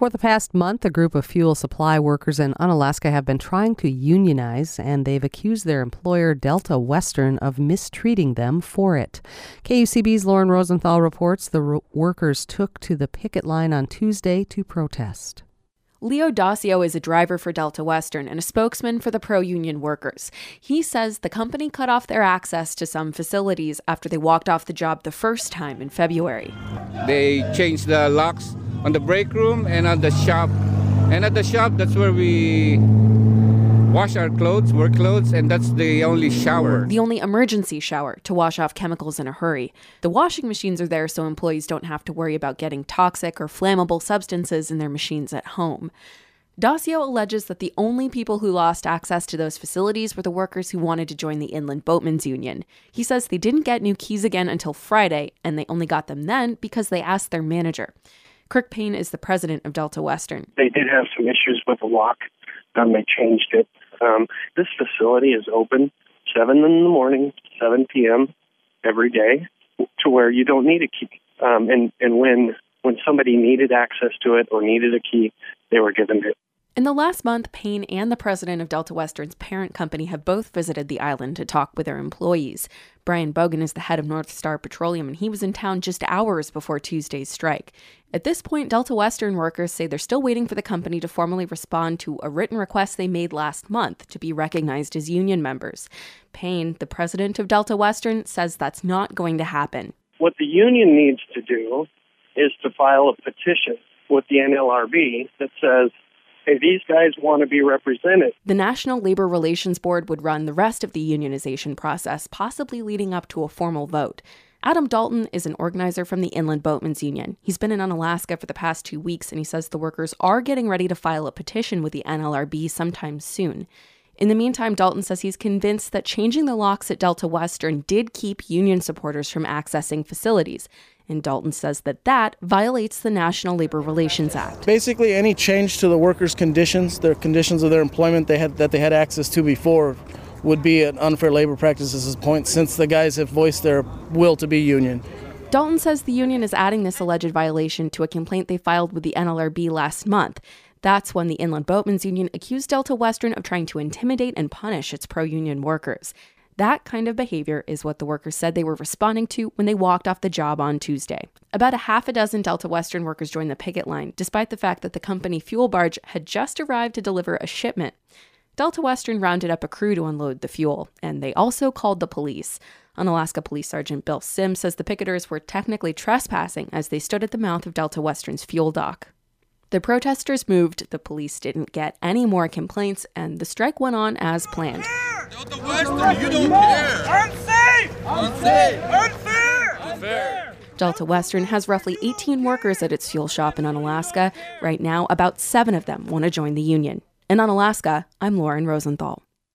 For the past month, a group of fuel supply workers in Unalaska have been trying to unionize, and they've accused their employer, Delta Western, of mistreating them for it. KUCB's Lauren Rosenthal reports the workers took to the picket line on Tuesday to protest. Leo Dacio is a driver for Delta Western and a spokesman for the pro-union workers. He says the company cut off their access to some facilities after they walked off the job the first time in February. They changed the locks on the break room and on the shop. And at the shop, that's where we wash our clothes, work clothes, and that's the only shower. The only emergency shower to wash off chemicals in a hurry. The washing machines are there so employees don't have to worry about getting toxic or flammable substances in their machines at home. Dacio alleges that the only people who lost access to those facilities were the workers who wanted to join the Inland Boatmen's Union. He says they didn't get new keys again until Friday, and they only got them then because they asked their manager. Kirk Payne is the president of Delta Western. They did have some issues with the lock. They changed it. This facility is open 7 in the morning, 7 p.m. every day, to where you don't need a key. And when somebody needed access to it or needed a key, they were given it. In the last month, Payne and the president of Delta Western's parent company have both visited the island to talk with their employees. Brian Bogan is the head of North Star Petroleum, and he was in town just hours before Tuesday's strike. At this point, Delta Western workers say they're still waiting for the company to formally respond to a written request they made last month to be recognized as union members. Payne, the president of Delta Western, says that's not going to happen. What the union needs to do is to file a petition with the NLRB that says, hey, these guys want to be represented. The National Labor Relations Board would run the rest of the unionization process, possibly leading up to a formal vote. Adam Dalton is an organizer from the Inland Boatmen's Union. He's been in Unalaska for the past 2 weeks, and he says the workers are getting ready to file a petition with the NLRB sometime soon. In the meantime, Dalton says he's convinced that changing the locks at Delta Western did keep union supporters from accessing facilities. And Dalton says that violates the National Labor Relations Act. Basically, any change to the workers' conditions, their conditions of their employment that they had access to before, would be an unfair labor practices point, since the guys have voiced their will to be union. Dalton says the union is adding this alleged violation to a complaint they filed with the NLRB last month. That's when the Inland Boatmen's Union accused Delta Western of trying to intimidate and punish its pro-union workers. That kind of behavior is what the workers said they were responding to when they walked off the job on Tuesday. About a half a dozen Delta Western workers joined the picket line, despite the fact that the company fuel barge had just arrived to deliver a shipment. Delta Western rounded up a crew to unload the fuel, and they also called the police. Unalaska Police Sergeant Bill Sims says the picketers were technically trespassing as they stood at the mouth of Delta Western's fuel dock. The protesters moved, the police didn't get any more complaints, and the strike went on as planned. Delta Western, you don't care! Unsafe! Unsafe! Unfair! Unfair! Delta Western has roughly 18 workers at its fuel shop in Unalaska. Right now, about 7 of them want to join the union. In Unalaska, I'm Lauren Rosenthal.